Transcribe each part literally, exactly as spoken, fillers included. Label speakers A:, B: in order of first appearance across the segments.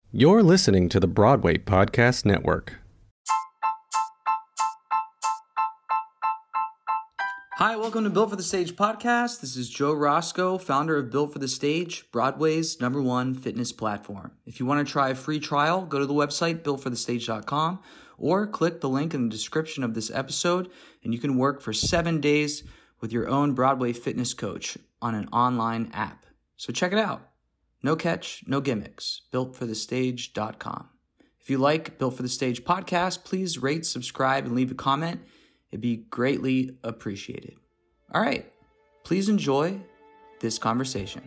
A: You're listening to the Broadway Podcast Network.
B: Hi, welcome to Built for the Stage podcast. This is Joe Roscoe, founder of Built for the Stage, Broadway's number one fitness platform. If you want to try a free trial, go to the website built for the stage dot com or click the link in the description of this episode, and you can work for seven days with your own Broadway fitness coach on an online app. So check it out. No catch, no gimmicks. built for the stage dot com. If you like Built for the Stage podcast, please rate, subscribe, and leave a comment. It'd be greatly appreciated. All right, please enjoy this conversation.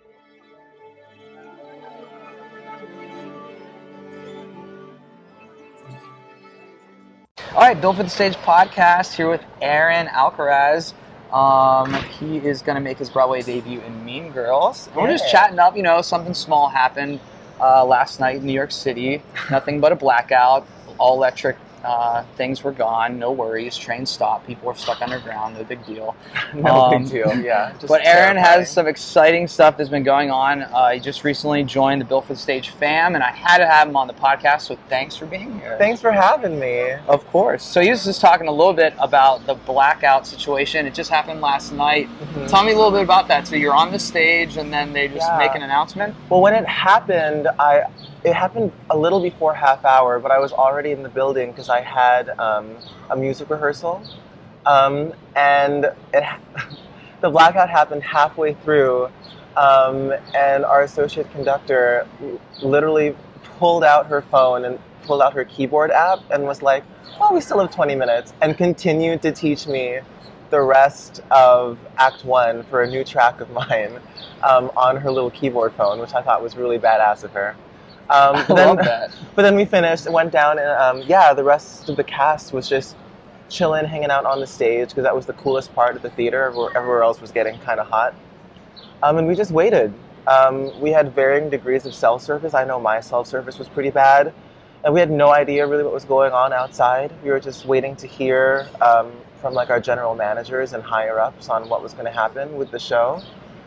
B: All right, Built for the Stage podcast here with Aaron Alcaraz. Um, he is going to make his Broadway debut in Mean Girls. Yeah. We're just chatting up, you know, something small happened uh, last night in New York City. Nothing but a blackout, all electric. Uh, things were gone, no worries. Train stopped. People were stuck underground. No big deal.
C: no
B: um,
C: big deal. Yeah. Just
B: but Aaron
C: terrifying.
B: has some exciting stuff that's been going on. Uh, he just recently joined the Built for the Stage fam, and I had to have him on the podcast. So thanks for being here.
C: Thanks for having me.
B: Of course. So he was just talking a little bit about the blackout situation. It just happened last night. Mm-hmm. Tell me a little bit about that. So you're on the stage, and then they just
C: yeah.
B: make an announcement.
C: Well, when it happened, I. It happened a little before half hour, but I was already in the building because I had um, a music rehearsal. Um, and it, the blackout happened halfway through, um, and our associate conductor literally pulled out her phone and pulled out her keyboard app and was like, well, we still have twenty minutes, and continued to teach me the rest of Act One for a new track of mine um, on her little keyboard phone, which I thought was really badass of her. Um,
B: I
C: but then,
B: love that.
C: But then we finished and went down, and um, yeah, the rest of the cast was just chilling, hanging out on the stage, because that was the coolest part of the theater. Everywhere, everywhere else was getting kind of hot. Um, and we just waited. Um, we had varying degrees of cell service. I know my cell service was pretty bad, and we had no idea really what was going on outside. We were just waiting to hear um, from like our general managers and higher ups on what was going to happen with the show.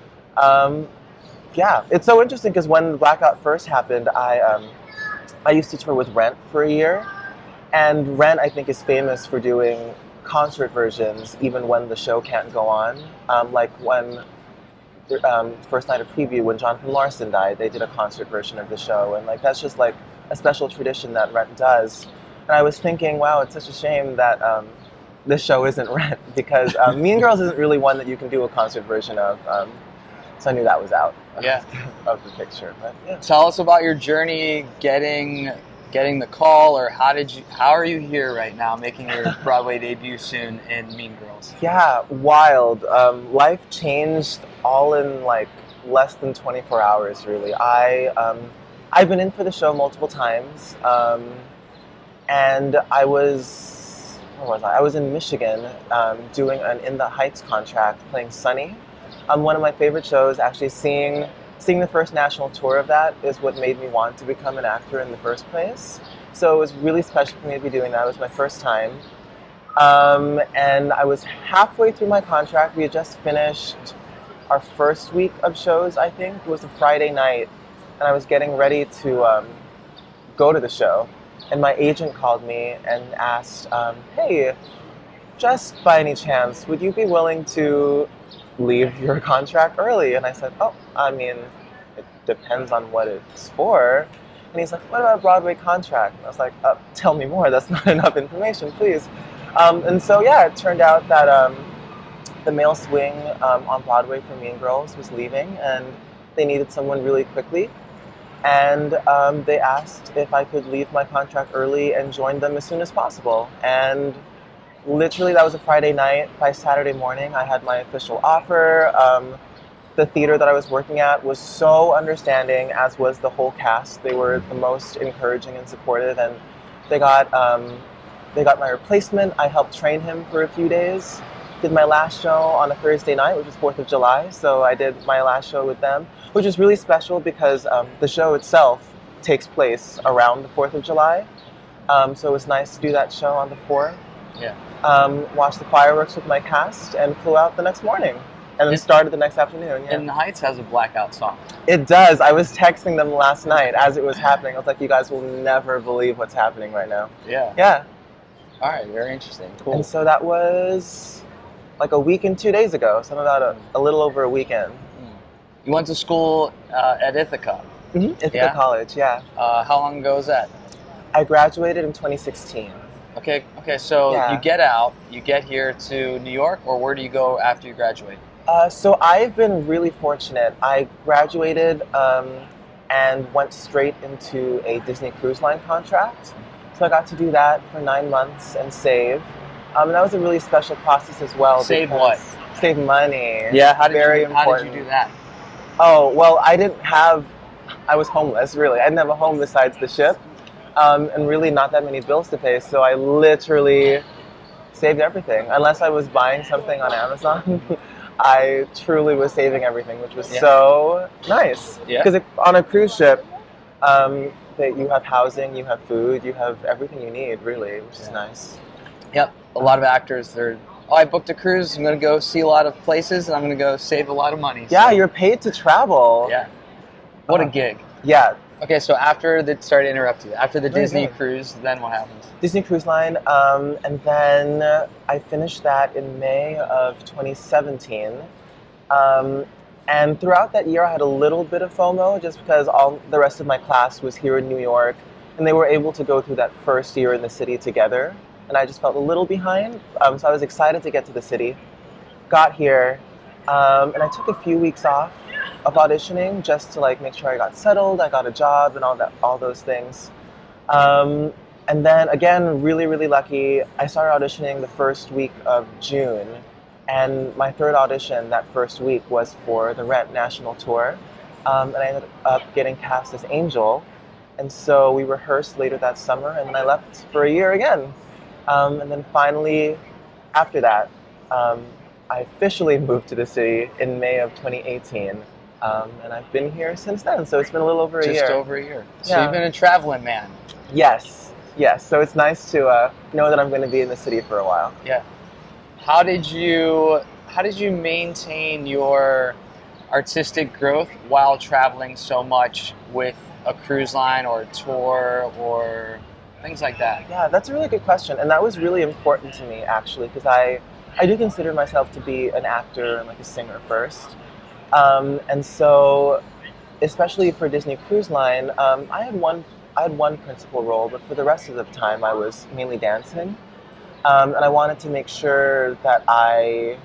C: Um, Yeah, it's so interesting because when the blackout first happened, I um, I used to tour with Rent for a year, and Rent I think is famous for doing concert versions even when the show can't go on. Um, like when um, first night of preview, when Jonathan Larson died, they did a concert version of the show, and like that's just like a special tradition that Rent does. And I was thinking, wow, it's such a shame that um, this show isn't Rent, because um, Mean Girls isn't really one that you can do a concert version of. Um, So I knew that was out
B: yeah.
C: of the picture. But yeah.
B: Tell us about your journey getting getting the call, or how did you? How are you here right now, making your Broadway debut soon in Mean Girls?
C: Yeah, wild. Um, life changed all in like less than twenty-four hours. Really, I um, I've been in for the show multiple times, um, and I was where was I? I was in Michigan um, doing an In the Heights contract, playing Sunny. Um, one of my favorite shows. Actually, seeing seeing the first national tour of that is what made me want to become an actor in the first place. So it was really special for me to be doing that. It was my first time. Um, and I was halfway through my contract. We had just finished our first week of shows, I think. It was a Friday night, and I was getting ready to um, go to the show. And my agent called me and asked, um, hey, just by any chance, would you be willing to leave your contract early? And I said, oh, I mean, it depends on what it's for. And he's like, what about a Broadway contract? And I was like, uh, tell me more. That's not enough information, please. Um, and so, yeah, it turned out that um, the male swing um, on Broadway for Mean Girls was leaving, and they needed someone really quickly. And um, they asked if I could leave my contract early and join them as soon as possible. And literally, that was a Friday night. By Saturday morning, I had my official offer. Um, the theater that I was working at was so understanding, as was the whole cast. They were the most encouraging and supportive, and they got um, they got my replacement. I helped train him for a few days. Did my last show on a Thursday night, which was fourth of July, so I did my last show with them, which is really special because um, the show itself takes place around the fourth of July. Um, so it was nice to do that show on the fourth.
B: Yeah.
C: Um, watched the fireworks with my cast and flew out the next morning. and then
D: It-
C: started the next afternoon. Yeah.
D: In the Heights has a blackout song.
C: It does. I was texting them last night as it was happening. I was like, you guys will never believe what's happening right now.
D: Yeah.
C: Yeah.
D: All right. Very interesting. Cool.
C: And so that was like a week and two days ago. So about a, a little over a weekend.
D: You went to school uh, at Ithaca.
C: Mm-hmm. Ithaca
D: Yeah?
C: College, yeah.
D: Uh, how long ago was that?
C: I graduated in twenty sixteen.
D: Okay. Okay. So
C: Yeah.
D: you get out. You get here to New York, or where do you go after you graduate?
C: Uh, so I've been really fortunate. I graduated um, and went straight into a Disney Cruise Line contract. So I got to do that for nine months and save. Um, and that was a really special process as well.
D: Save
C: because-
D: what?
C: Save money.
D: Yeah. How did
C: Very
D: you? How
C: important.
D: did you do that?
C: Oh, well, I didn't have, I was homeless, really. I didn't have a home besides the ship, um, and really not that many bills to pay, so I literally saved everything. Unless I was buying something on Amazon, I truly was saving everything, which was
D: Yeah.
C: so nice.
D: Yeah.
C: Because on a cruise ship, um, that you have housing, you have food, you have everything you need, really, which is
D: Yeah.
C: nice.
D: Yep. A lot of actors, they're, oh, I booked a cruise. I'm going to go see a lot of places, and I'm going to go save a lot of money.
C: Yeah,
D: So,
C: you're paid to travel.
D: Yeah. What a
C: Uh,
D: gig.
C: Yeah,
D: Okay, so after the, sorry to interrupt you, after the
C: No,
D: Disney
C: no.
D: cruise, then what happens?
C: Disney Cruise Line, um, and then uh, I finished that in May of twenty seventeen. Um, and throughout that year, I had a little bit of FOMO just because all the rest of my class was here in New York, and they were able to go through that first year in the city together. And I just felt a little behind, um, so I was excited to get to the city. Got here, um, and I took a few weeks off of auditioning just to like make sure I got settled, I got a job, and all that, all those things. Um, and then again, really, really lucky. I started auditioning the first week of June, and my third audition that first week was for the Rent National Tour, um, and I ended up getting cast as Angel. And so we rehearsed later that summer, and then I left for a year again. Um, and then finally, after that, um, I officially moved to the city in May of twenty eighteen. Um, and I've been here since then, so it's been a little over a
D: Just
C: year.
D: over a year. So
C: Yeah.
D: you've been a traveling man.
C: Yes, yes. So it's nice to uh, know that I'm going to be in the city for a while.
D: Yeah. How did you how did you maintain your artistic growth while traveling so much with a cruise line or a tour or things like that?
C: Yeah, that's a really good question, and that was really important to me actually, because I, I do consider myself to be an actor and like a singer first, um, and so, especially for Disney Cruise Line, um, I had one, I had one principal role, but for the rest of the time, I was mainly dancing, um, and I wanted to make sure that I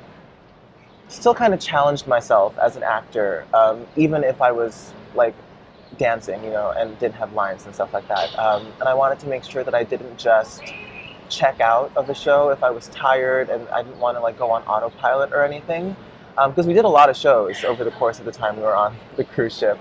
C: still kind of challenged myself as an actor, um, even if I was like dancing, you know, and didn't have lines and stuff like that. Um, and I wanted to make sure that I didn't just check out of the show if I was tired and I didn't want to like go on autopilot or anything. Because um, we did a lot of shows over the course of the time we were on the cruise ship.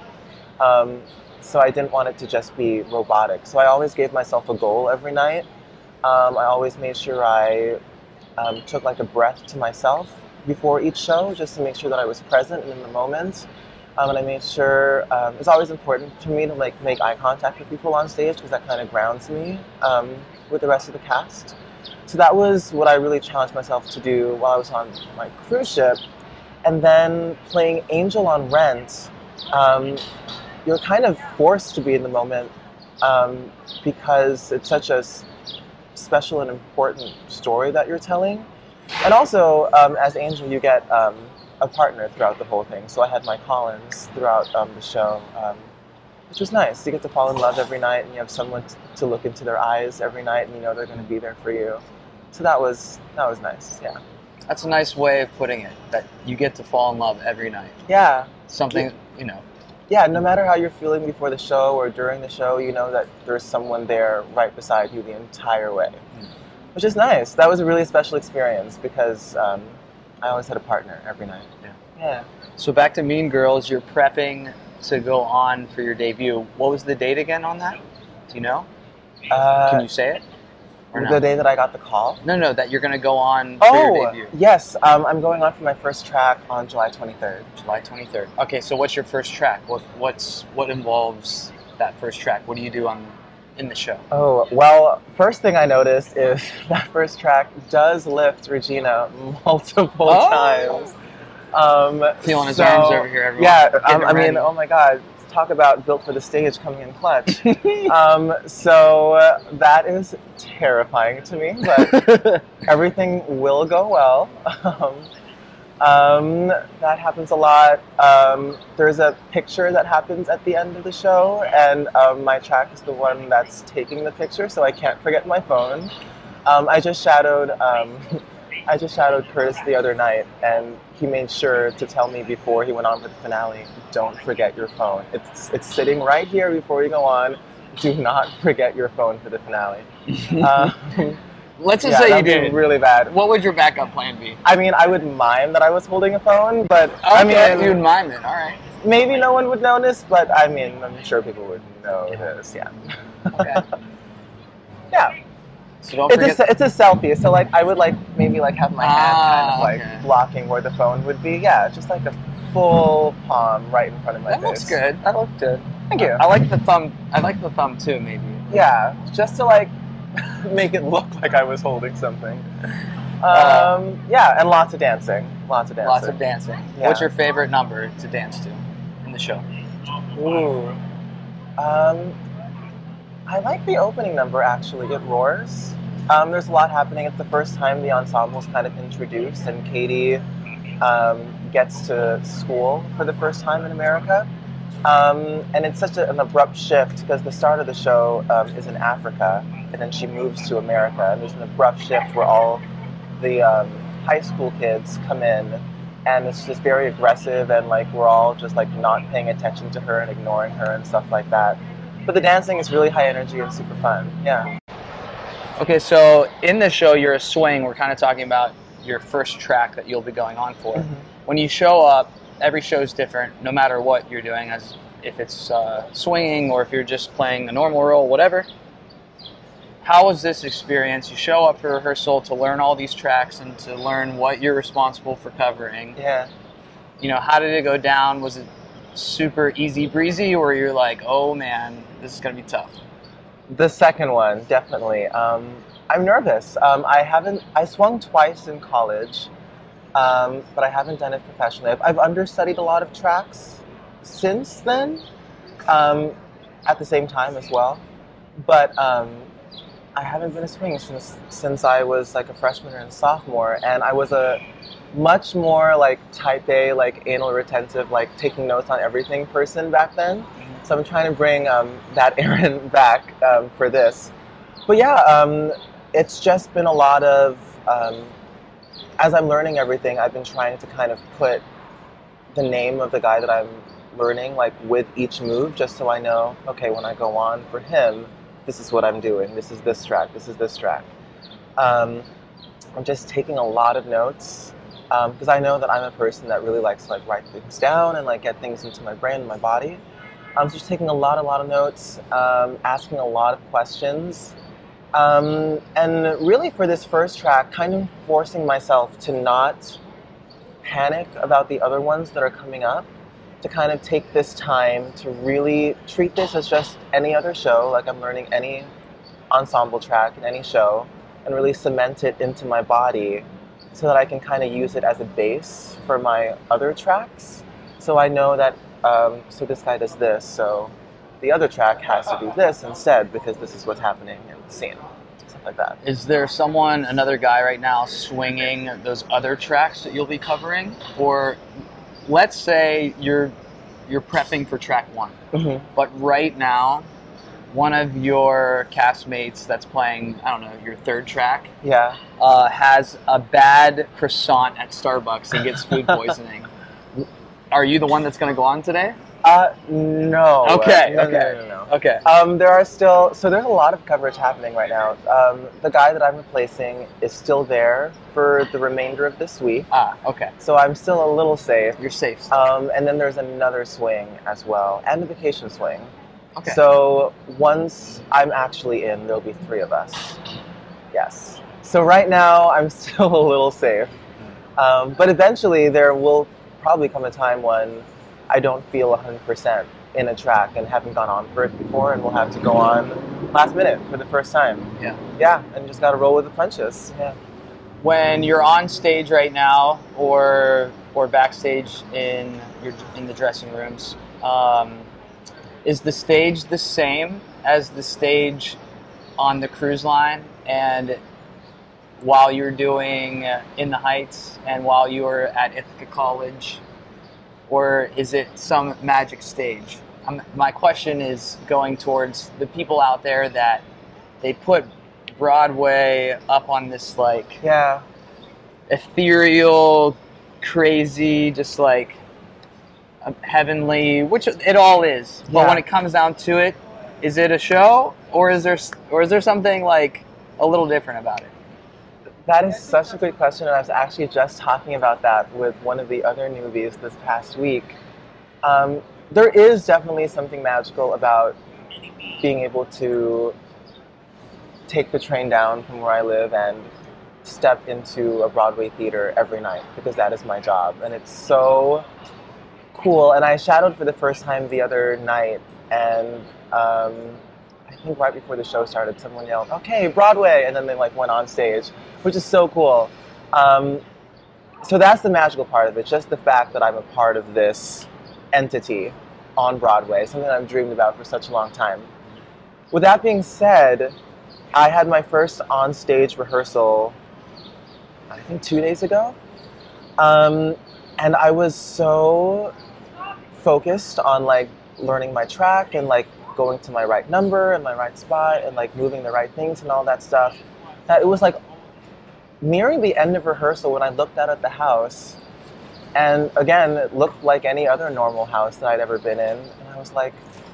C: Um, so I didn't want it to just be robotic. So I always gave myself a goal every night. Um, I always made sure I um, took like a breath to myself before each show just to make sure that I was present and in the moment. Um, and I made sure um, it's always important for me to like make eye contact with people on stage because that kind of grounds me um, with the rest of the cast. So that was what I really challenged myself to do while I was on my cruise ship. And then playing Angel on Rent, um, you're kind of forced to be in the moment um, because it's such a s- special and important story that you're telling. And also, um, as Angel, you get um, a partner throughout the whole thing. So I had Mike Collins throughout um, the show, um, which was nice. You get to fall in love every night, and you have someone t- to look into their eyes every night, and you know they're going to be there for you. So that was that was nice. Yeah.
D: That's a nice way of putting it, that you get to fall in love every night.
C: Yeah.
D: Something, you know.
C: Yeah. No matter how you're feeling before the show or during the show, you know that there's someone there right beside you the entire way,
D: Mm.
C: which is nice. That was a really special experience because um, I always had a partner every night.
D: Yeah.
C: Yeah.
D: So back to Mean Girls, you're prepping to go on for your debut. What was the date again on that? Do you know?
C: Uh,
D: Can you say it? Or
C: the
D: not?
C: day that I got the call.
D: No, no, that you're going to go on for
C: Oh,
D: your debut.
C: yes. Um, I'm going on for my first track on July twenty-third.
D: July twenty-third. Okay, so what's your first track? What what's what involves that first track? What do you do on in the show?
C: Oh, well, first thing I noticed is that first track does lift Regina multiple
D: Oh.
C: times. Um,
D: Feeling his
C: so,
D: arms over here, everyone.
C: Yeah,
D: Getting
C: um, I
D: ready.
C: mean, oh my God, talk about built for the stage coming in clutch. um, so uh, that is terrifying to me, but everything will go well. Um, um, that happens a lot. Um, there's a picture that happens at the end of the show, and um, my track is the one that's taking the picture, so I can't forget my phone. Um, I just shadowed. Um, I just shadowed Curtis the other night, and he made sure to tell me before he went on for the finale, don't forget your phone. It's it's sitting right here before you go on. Do not forget your phone for the finale. um,
D: Let's just
C: yeah,
D: say you
C: that'd be
D: did.
C: really bad.
D: What would your backup plan be?
C: I mean, I would mime that I was holding a phone, but
D: Okay,
C: I mean,
D: you'd mime it. All right.
C: maybe no one would notice, but I mean, I'm sure people would notice. Yeah.
D: Okay.
C: Yeah.
D: So don't
C: It's
D: forget.
C: a, it's a selfie, so like I would like maybe like have my hand kind of
D: Ah,
C: like
D: okay.
C: blocking where the phone would be. Yeah, just like a full palm right in front of my
D: That
C: face.
D: looks good. That looks good.
C: Thank you.
D: I like the thumb. I like the thumb too. Maybe.
C: Yeah, just to like make it look like I was holding something. Um,
D: Uh,
C: yeah, and lots of dancing. Lots of dancing.
D: Lots of dancing.
C: Yeah.
D: What's your favorite number to dance to in the show?
C: Ooh. Um, I like the opening number actually. It roars. Um, there's a lot happening. It's the first time the ensemble's kind of introduced, and Katie um, gets to school for the first time in America. Um, and it's such a, an abrupt shift because the start of the show um, is in Africa, and then she moves to America. And there's an abrupt shift where all the um, high school kids come in, and it's just very aggressive, and like we're all just like not paying attention to her and ignoring her and stuff like that. But the dancing is really high energy and super fun. Yeah.
D: Okay, so in the show, you're a swing. We're kind of talking about your first track that you'll be going on for.
C: Mm-hmm.
D: When you show up, every show is different, no matter what you're doing, as if it's uh, swinging or if you're just playing a normal role, whatever. How was this experience? You show up for rehearsal to learn all these tracks and to learn what you're responsible for covering.
C: Yeah.
D: You know, how did it go down? Was it super easy breezy, or you're like, oh man, this is gonna be tough?
C: The second one, definitely. Um, I'm nervous. Um, I haven't. I swung twice in college, um, but I haven't done it professionally. I've, I've understudied a lot of tracks since then, um, at the same time as well. But um, I haven't been a swing since since I was like a freshman or a sophomore, and I was a much more like type A, like anal retentive, like taking notes on everything person back then. So I'm trying to bring um, that Aaron back um, for this. But yeah, um, it's just been a lot of, um, as I'm learning everything, I've been trying to kind of put the name of the guy that I'm learning like with each move, just so I know, okay, when I go on for him, this is what I'm doing. This is this track. This is this track. Um, I'm just taking a lot of notes because um, I know that I'm a person that really likes to like write things down and like get things into my brain and my body. I'm just taking a lot, a lot of notes, um, asking a lot of questions, um, and really for this first track, kind of forcing myself to not panic about the other ones that are coming up, to kind of take this time to really treat this as just any other show, like I'm learning any ensemble track in any show, and really cement it into my body so that I can kind of use it as a base for my other tracks. So I know that Um, so this guy does this, so the other track has to do this instead because this is what's happening in the scene, stuff like that.
D: Is there someone, another guy right now, swinging those other tracks that you'll be covering? Or let's say you're you're prepping for track one,
C: Mm-hmm.
D: but right now, one of your castmates that's playing, I don't know, your third track,
C: Yeah.
D: uh, has a bad croissant at Starbucks and gets food poisoning. Are you the one that's going to go on today?
C: Uh, no.
D: Okay,
C: No, no,
D: okay.
C: no, no, no.
D: Okay.
C: Um, there are still, so there's a lot of coverage happening right now. Um, the guy that I'm replacing is still there for the remainder of this week,
D: Ah, okay.
C: so I'm still a little safe.
D: You're safe.
C: Um, and then there's another swing as well, and a vacation swing.
D: Okay.
C: So once I'm actually in, there'll be three of us. Yes. So right now, I'm still a little safe. Um, but eventually, there will probably come a time when I don't feel one hundred percent in a track and haven't gone on for it before, and we'll have to go on last minute for the first time.
D: Yeah.
C: Yeah, and just got to roll with the punches. Yeah.
D: when you're on stage right now, or or backstage in your in the dressing rooms, um, is the stage the same as the stage on the cruise line, and while you're doing uh, In the Heights, and while you were at Ithaca College, or is it some magic stage? Um, my question is going towards the people out there that they put Broadway up on this like
C: Yeah.
D: ethereal, crazy, just like um, heavenly, which it all is. But
C: Yeah.
D: when it comes down to it, is it a show, or is there or is there something like a little different about it?
C: That is such a good question, and I was actually just talking about that with one of the other newbies this past week. Um, there is definitely something magical about being able to take the train down from where I live and step into a Broadway theater every night, because that is my job, and it's so cool. And I shadowed for the first time the other night, and um, I think right before the show started, someone yelled, "Okay, Broadway!" and then they like went on stage, which is so cool. Um, so that's the magical part of it, just the fact that I'm a part of this entity on Broadway, something I've dreamed about for such a long time. With that being said, I had my first on-stage rehearsal, I think two days ago, um, and I was so focused on like learning my track and like going to my right number and my right spot and like moving the right things and all that stuff, that it was like nearing the end of rehearsal when I looked out at the house, and again, it looked like any other normal house that I'd ever been in, and I was like,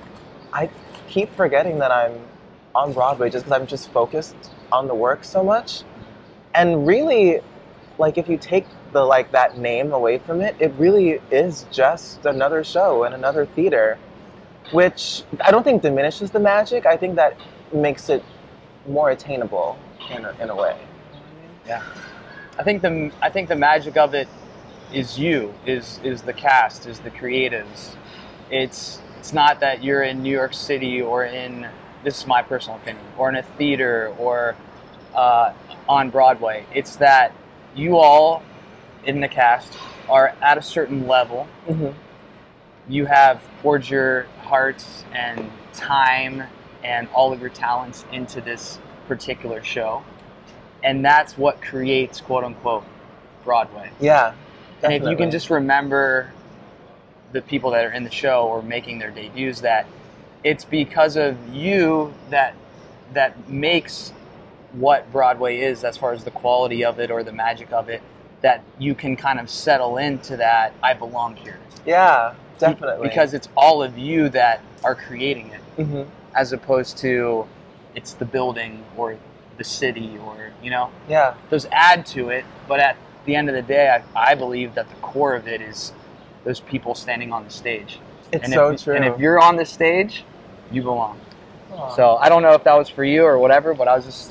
C: I keep forgetting that I'm on Broadway just because I'm just focused on the work so much. And really, like if you take the like that name away from it, it really is just another show and another theater, which I don't think diminishes the magic. I think that makes it more attainable in a, in a way.
D: Yeah, I think the I think the magic of it is you, is is the cast, is the creatives. It's it's not that you're in New York City or in, this is my personal opinion, or in a theater or uh, on Broadway. It's that you all in the cast are at a certain level.
C: Mm-hmm.
D: You have poured your hearts and time and all of your talents into this particular show. And that's what creates, quote unquote, Broadway.
C: Yeah,
D: and
C: definitely.
D: if you can just remember the people that are in the show or making their debuts, that it's because of you that that makes what Broadway is, as far as the quality of it or the magic of it, that you can kind of settle into that, I belong here.
C: Yeah, definitely.
D: Because it's all of you that are creating it,
C: mm-hmm.
D: as opposed to it's the building or the city, or, you know,
C: Yeah.
D: those add to it. But at the end of the day, I, I believe that the core of it is those people standing on the stage.
C: It's
D: and
C: so
D: if,
C: true.
D: And if you're on the stage, you belong.
C: Aw.
D: So I don't know if that was for you or whatever, but I was just,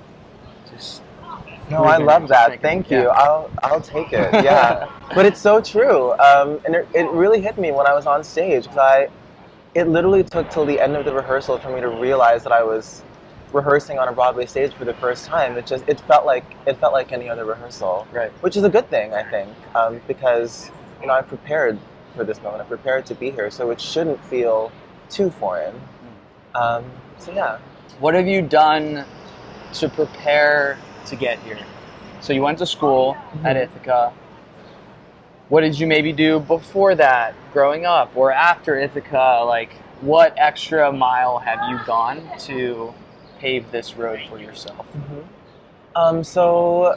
D: just.
C: No, I love
D: just
C: that.
D: thinking,
C: Thank
D: yeah.
C: you. I'll I'll take it. Yeah, but it's so true. Um, and it, it really hit me when I was on stage, because I, it literally took till the end of the rehearsal for me to realize that I was rehearsing on a Broadway stage for the first time. It just it felt like it felt like any other rehearsal,
D: Right.
C: which is a good thing, I think, um, because you know I prepared for this moment. I prepared to be here, so it shouldn't feel too foreign. Um, so yeah.
D: What have you done to prepare to get here? So you went to school
C: Mm-hmm.
D: at Ithaca. What did you maybe do before that, growing up, or after Ithaca? Like, what extra mile have you gone to pave this road for yourself?
C: Mm-hmm. Um, so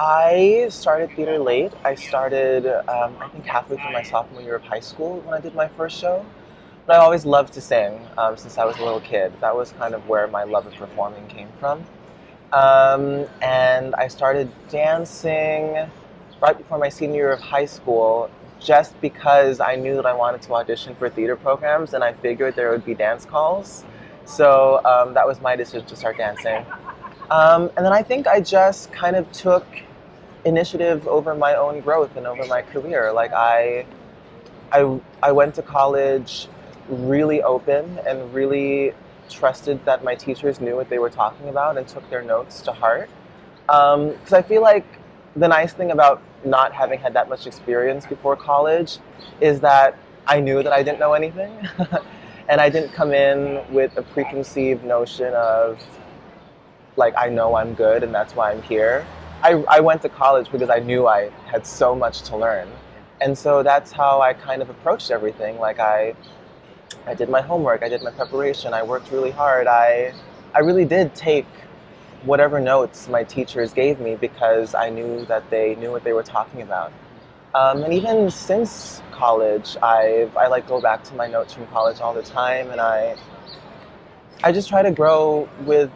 C: I started theater late. I started, um, I think, halfway through my sophomore year of high school when I did my first show. But I always loved to sing um, since I was a little kid. That was kind of where my love of performing came from. Um, and I started dancing right before my senior year of high school, just because I knew that I wanted to audition for theater programs, and I figured there would be dance calls. So um, that was my decision to start dancing. Um, and then I think I just kind of took initiative over my own growth and over my career. Like I, I, I went to college really open and really trusted that my teachers knew what they were talking about and took their notes to heart. Because um, I feel like the nice thing about not having had that much experience before college is that I knew that I didn't know anything. And I didn't come in with a preconceived notion of, like, I know I'm good and that's why I'm here. I, I went to college because I knew I had so much to learn. And so that's how I kind of approached everything. Like, I I did my homework, I did my preparation, I worked really hard. I I really did take whatever notes my teachers gave me because I knew that they knew what they were talking about. Um, and even since college, I've I like go back to my notes from college all the time, and I I just try to grow with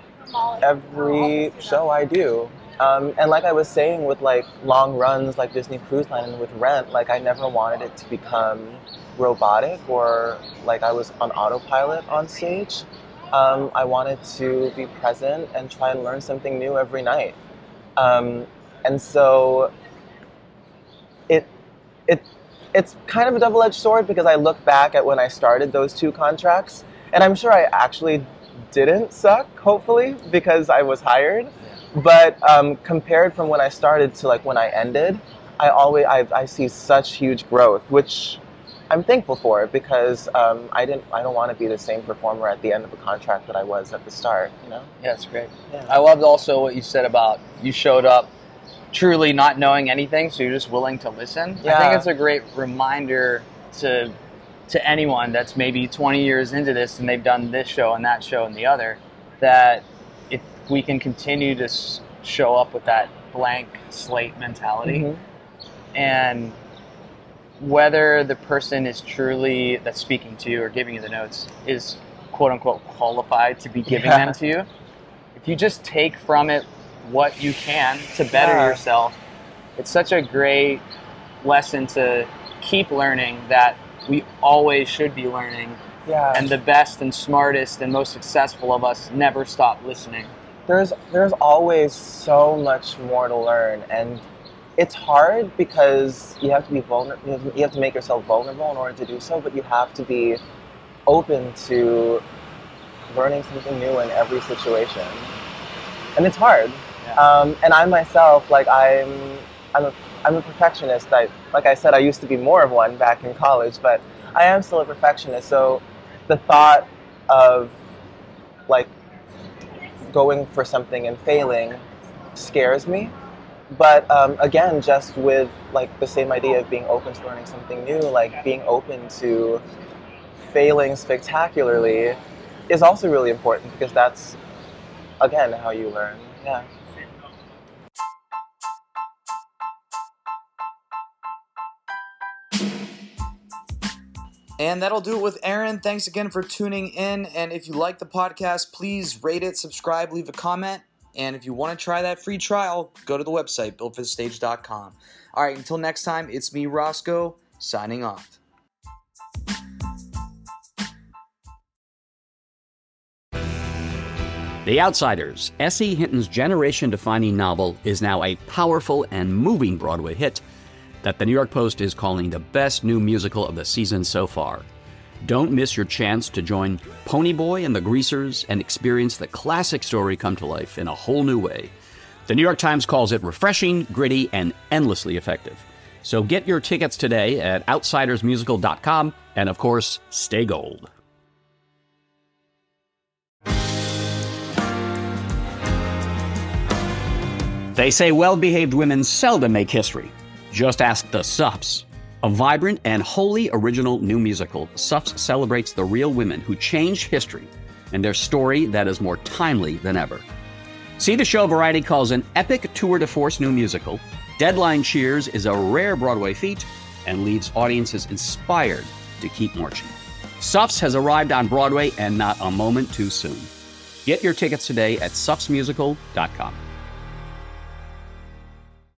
C: every show I do. Um, and like I was saying, with like long runs like Disney Cruise Line and with Rent, like I never wanted it to become robotic or like I was on autopilot on stage. Um, I wanted to be present and try and learn something new every night. Um, and so it it it's kind of a double-edged sword because I look back at when I started those two contracts, and I'm sure I actually didn't suck, hopefully, because I was hired. But um, compared from when I started to like when I ended, I always I, I see such huge growth, which I'm thankful for because um, I didn't I don't want to be the same performer at the end of a contract that I was at the start. You know?
D: Yeah, that's great.
C: Yeah.
D: I loved also what you said about you showed up truly not knowing anything, so you're just willing to listen.
C: Yeah.
D: I think it's a great reminder to to anyone that's maybe twenty years into this and they've done this show and that show and the other, that if we can continue to s- show up with that blank slate mentality, mm-hmm. and whether the person is truly that's speaking to you or giving you the notes is quote unquote qualified to be giving
C: yeah.
D: them to you, if you just take from it what you can to better
C: yeah.
D: yourself, it's such a great lesson to keep learning that we always should be learning.
C: Yeah.
D: And the best and smartest and most successful of us never stop listening.
C: There's there's always so much more to learn, and it's hard because you have to be vulnerable. You have to make yourself vulnerable in order to do so, but you have to be open to learning something new in every situation, and it's hard.
D: Yeah.
C: Um, and I myself, like I'm, I'm a, I'm a perfectionist. I, like I said, I used to be more of one back in college, but I am still a perfectionist. So the thought of like going for something and failing scares me. But um, again, just with like the same idea of being open to learning something new, like being open to failing spectacularly is also really important because that's, again, how you learn. Yeah.
B: And that'll do it with Aaron. Thanks again for tuning in. And if you like the podcast, please rate it, subscribe, leave a comment. And if you want to try that free trial, go to the website, built for the stage dot com. All right, until next time, it's me, Roscoe, signing off.
E: The Outsiders, S E. Hinton's generation-defining novel, is now a powerful and moving Broadway hit that the New York Post is calling the best new musical of the season so far. Don't miss your chance to join Ponyboy and the Greasers and experience the classic story come to life in a whole new way. The New York Times calls it refreshing, gritty, and endlessly effective. So get your tickets today at outsiders musical dot com, and of course, stay gold. They say well-behaved women seldom make history. Just ask the Suffs. A vibrant and wholly original new musical, Suffs celebrates the real women who changed history and their story that is more timely than ever. See the show Variety calls an epic tour de force new musical. Deadline cheers is a rare Broadway feat and leaves audiences inspired to keep marching. Suffs has arrived on Broadway and not a moment too soon. Get your tickets today at suffs musical dot com.